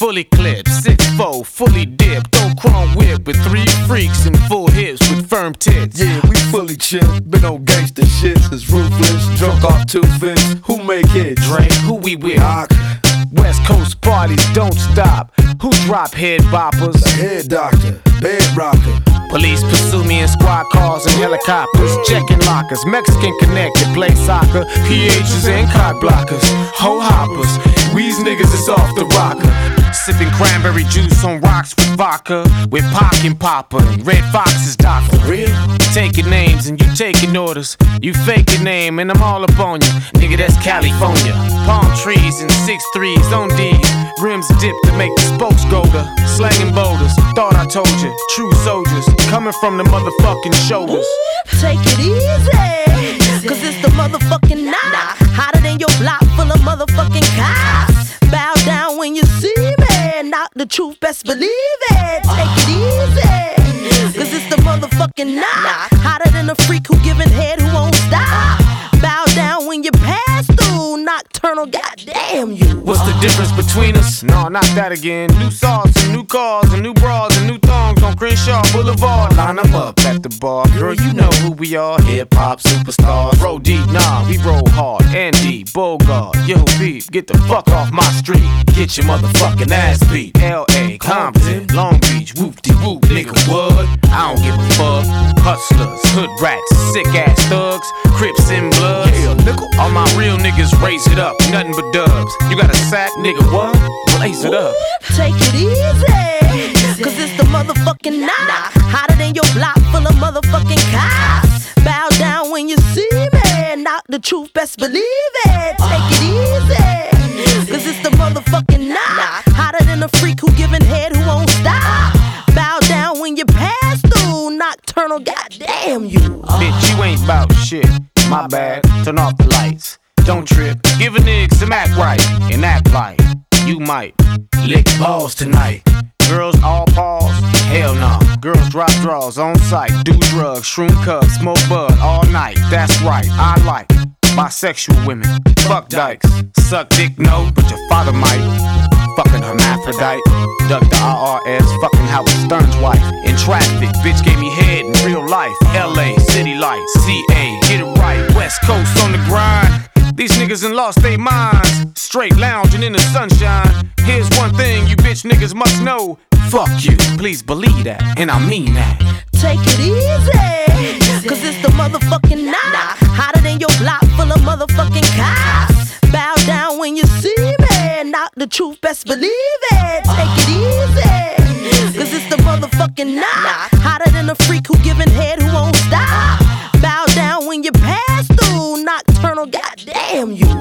fully clipped, 6'4", fully dipped, throw chrome whip with 3 freaks and full hips with firm tits. Yeah, we fully chipped, been on gangsta shit. It's ruthless, drunk off 2 fins. Who make hits? Drake, who we with? West Coast parties don't stop. Who drop head boppers? The head doctor, bed rocker. Police pursue me in squad cars and helicopters, checking lockers, Mexican connected, play soccer, PHs and cock blockers, hoe hoppers, weeze niggas is off the rocker, sipping cranberry juice on rocks with vodka, with Pac and Papa and Red Fox's doctor. Real? Taking names and you taking orders, you fake your name and I'm all up on you, nigga that's California. Palm trees and 6'3s on D's, rims dipped to make the spokes go to slanging boulders. Thought I told you, true soldiers. Coming from the motherfucking shoulders. Ooh, take it easy, cause it's the motherfucking knock. Hotter than your block full of motherfucking cops. Bow down when you see me. Knock the truth, best believe it. Take it easy, cause it's the motherfucking knock. Hotter than a freak who giving head who won't stop. Bow down when you pass through. Nocturnal, goddamn you. What's the difference between us? No, not that again. New sauce and new cars and new bras and new thongs on Crenshaw Boulevard. Line them up at the bar. Girl, you know who we are. Hip-hop superstars. Roll deep, nah, we roll hard. Andy, Bogart, yo, beep. Get the fuck off my street. Get your motherfucking ass beat. L.A., Compton, Long Beach, whoop-de-whoop, nigga, what? I don't give a fuck. Hustlers, hood rats, sick-ass thugs, Crips and Bloods. Yeah, nickel. All my real niggas raise it up, nothing but dubs. You got a sack, nigga, what? Blaze it up. Take it easy, cause it's the motherfucking knock. Hotter than your block full of motherfucking cops. Bow down when you see me. Knock the truth, best believe it. Take it easy, cause it's the motherfucking knock. Hotter than a freak who giving head who won't stop. Bow down when you pass through. Nocturnal, goddamn you. Bitch, you ain't bout shit. My bad, turn off the lights. Don't trip, give a nigga some act right and act like you might lick balls tonight. Girls all pause, hell no. Girls drop draws on sight, do drugs, shroom cups, smoke bud all night. That's right, I like bisexual women. Fuck dykes, suck dick no, but your father might. Fucking hermaphrodite, duck the IRS, fucking Howard Stern's wife. In traffic, bitch gave me head in real life. LA, city lights, CA, get it right. West Coast on the grind. These niggas done lost their minds. Straight lounging in the sunshine. Here's one thing you bitch niggas must know. Fuck you, please believe that, and I mean that. Take it easy, cause it's the motherfucking knock. Hotter than your block full of motherfucking cops. Bow down when you see me. Knock the truth, best believe it. Take it easy, cause it's the motherfucking knock. Hotter than a freak who giving head who won't stop. Bow down when you pass through. Nocturnal, goddamn you.